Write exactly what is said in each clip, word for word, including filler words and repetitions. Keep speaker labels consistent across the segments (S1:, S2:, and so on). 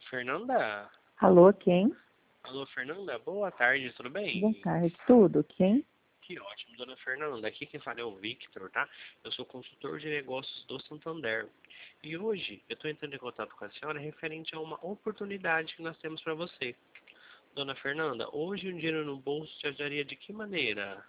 S1: Fernanda?
S2: Alô, quem?
S1: Alô, Fernanda? Boa tarde, tudo bem?
S2: Boa tarde, tudo, quem?
S1: Que ótimo, dona Fernanda. Aqui quem fala é o Victor, tá? Eu sou consultor de negócios do Santander. E hoje eu estou entrando em contato com a senhora referente a uma oportunidade que nós temos para você. Dona Fernanda, hoje um dinheiro no bolso te ajudaria de que maneira?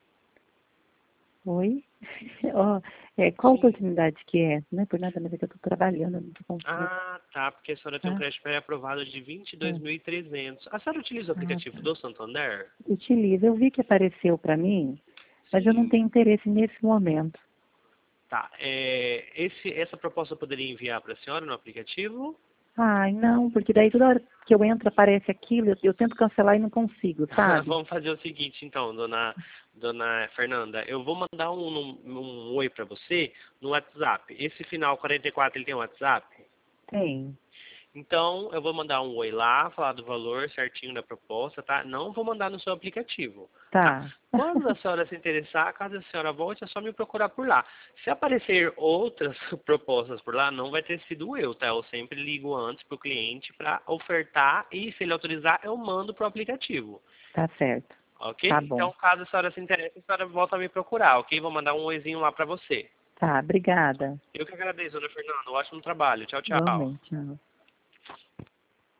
S2: Oi? Ó, é, qual
S1: Sim.
S2: oportunidade que é? Não é por nada, mas é que eu estou trabalhando, eu não estou conseguindo.
S1: Ah, tá, porque a senhora tem um
S2: Tá?
S1: crédito pré-aprovado de vinte e dois
S2: É.
S1: mil e trezentos. A senhora utiliza o
S2: Ah,
S1: aplicativo
S2: tá.
S1: do Santander?
S2: Utiliza. Eu vi que apareceu para mim, mas eu não
S1: Sim.
S2: tenho interesse nesse momento.
S1: Tá, é, esse, essa proposta eu poderia enviar para a senhora no aplicativo?
S2: Ai, não, porque daí toda hora que eu entro aparece aquilo, eu, eu tento cancelar e não consigo, sabe?
S1: Vamos fazer o seguinte, então, dona, dona Fernanda. Eu vou mandar um, um, um oi para você no WhatsApp. Esse final quarenta e quatro, ele tem WhatsApp?
S2: Tem.
S1: Então, eu vou mandar um oi lá, falar do valor certinho da proposta, tá? Não vou mandar no seu aplicativo, tá?
S2: Tá.
S1: Quando a senhora se interessar, caso a senhora volte, é só me procurar por lá. Se aparecer outras propostas por lá, não vai ter sido eu, tá? Eu sempre ligo antes pro cliente para ofertar e, se ele autorizar, eu mando pro aplicativo.
S2: Tá certo.
S1: Ok?
S2: Tá bom.
S1: Então, caso a senhora se interesse, a senhora volta a me procurar, ok? Vou mandar um oizinho lá para você.
S2: Tá, obrigada.
S1: Eu que agradeço, dona Fernanda. Um ótimo trabalho. Tchau, tchau.
S2: Igualmente, tchau.